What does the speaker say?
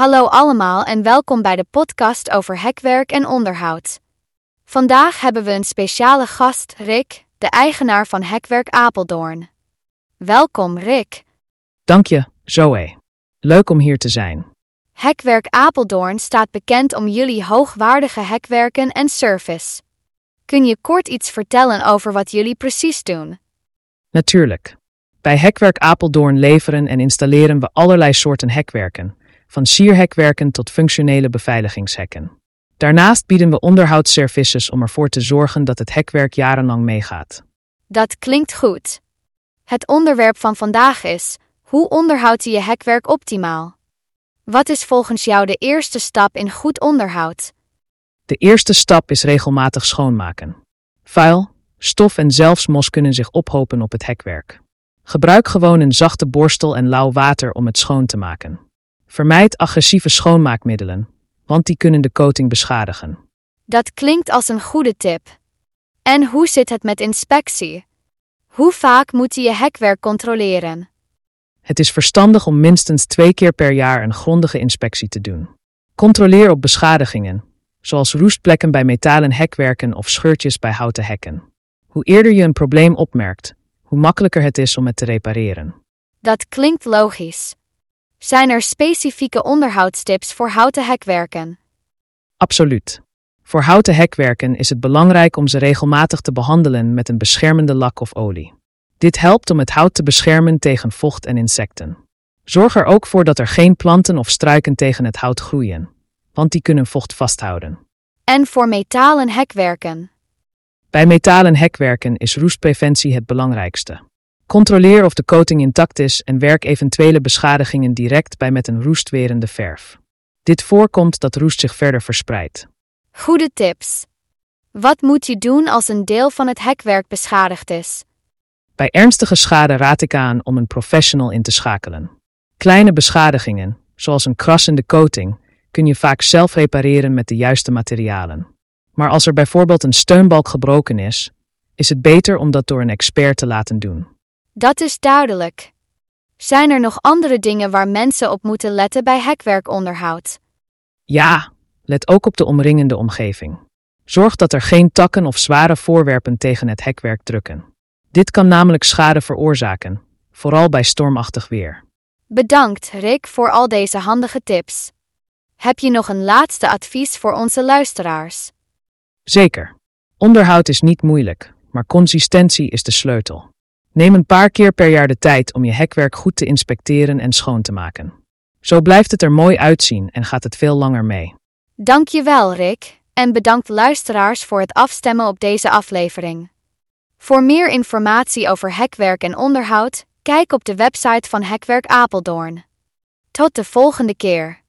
Hallo allemaal en welkom bij de podcast over hekwerk en onderhoud. Vandaag hebben we een speciale gast, Rick, de eigenaar van Hekwerk Apeldoorn. Welkom, Rick. Dank je, Zoe. Leuk om hier te zijn. Hekwerk Apeldoorn staat bekend om jullie hoogwaardige hekwerken en service. Kun je kort iets vertellen over wat jullie precies doen? Natuurlijk. Bij Hekwerk Apeldoorn leveren en installeren we allerlei soorten hekwerken, van sierhekwerken tot functionele beveiligingshekken. Daarnaast bieden we onderhoudsservices om ervoor te zorgen dat het hekwerk jarenlang meegaat. Dat klinkt goed. Het onderwerp van vandaag is: hoe onderhoud je je hekwerk optimaal? Wat is volgens jou de eerste stap in goed onderhoud? De eerste stap is regelmatig schoonmaken. Vuil, stof en zelfs mos kunnen zich ophopen op het hekwerk. Gebruik gewoon een zachte borstel en lauw water om het schoon te maken. Vermijd agressieve schoonmaakmiddelen, want die kunnen de coating beschadigen. Dat klinkt als een goede tip. En hoe zit het met inspectie? Hoe vaak moet je je hekwerk controleren? Het is verstandig om minstens 2 keer per jaar een grondige inspectie te doen. Controleer op beschadigingen, zoals roestplekken bij metalen hekwerken of scheurtjes bij houten hekken. Hoe eerder je een probleem opmerkt, hoe makkelijker het is om het te repareren. Dat klinkt logisch. Zijn er specifieke onderhoudstips voor houten hekwerken? Absoluut. Voor houten hekwerken is het belangrijk om ze regelmatig te behandelen met een beschermende lak of olie. Dit helpt om het hout te beschermen tegen vocht en insecten. Zorg er ook voor dat er geen planten of struiken tegen het hout groeien, want die kunnen vocht vasthouden. En voor metalen hekwerken? Bij metalen hekwerken is roestpreventie het belangrijkste. Controleer of de coating intact is en werk eventuele beschadigingen direct bij met een roestwerende verf. Dit voorkomt dat roest zich verder verspreidt. Goede tips. Wat moet je doen als een deel van het hekwerk beschadigd is? Bij ernstige schade raad ik aan om een professional in te schakelen. Kleine beschadigingen, zoals een kras in de coating, kun je vaak zelf repareren met de juiste materialen. Maar als er bijvoorbeeld een steunbalk gebroken is het beter om dat door een expert te laten doen. Dat is duidelijk. Zijn er nog andere dingen waar mensen op moeten letten bij hekwerkonderhoud? Ja, let ook op de omringende omgeving. Zorg dat er geen takken of zware voorwerpen tegen het hekwerk drukken. Dit kan namelijk schade veroorzaken, vooral bij stormachtig weer. Bedankt, Rick, voor al deze handige tips. Heb je nog een laatste advies voor onze luisteraars? Zeker. Onderhoud is niet moeilijk, maar consistentie is de sleutel. Neem een paar keer per jaar de tijd om je hekwerk goed te inspecteren en schoon te maken. Zo blijft het er mooi uitzien en gaat het veel langer mee. Dank je wel, Rick, en bedankt luisteraars voor het afstemmen op deze aflevering. Voor meer informatie over hekwerk en onderhoud, kijk op de website van Hekwerk Apeldoorn. Tot de volgende keer.